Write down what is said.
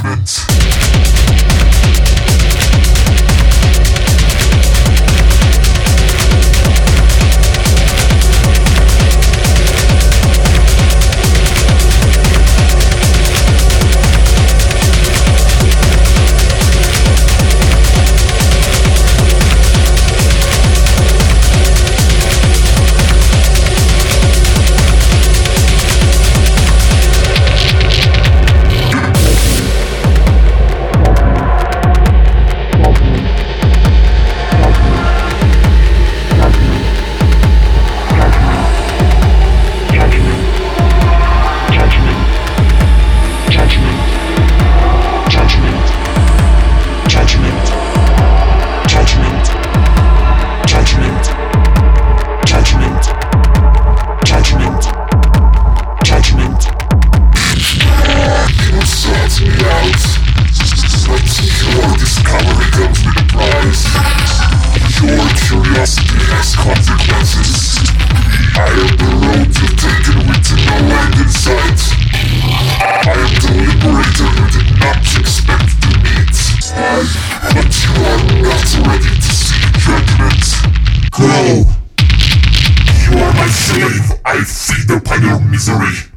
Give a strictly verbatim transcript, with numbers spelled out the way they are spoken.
judgment. Consequences. I am the road you've taken with no end in sight. I am the liberator you did not expect to meet. But you are not ready to seek judgment. Go! You are my slave, I feed upon your misery.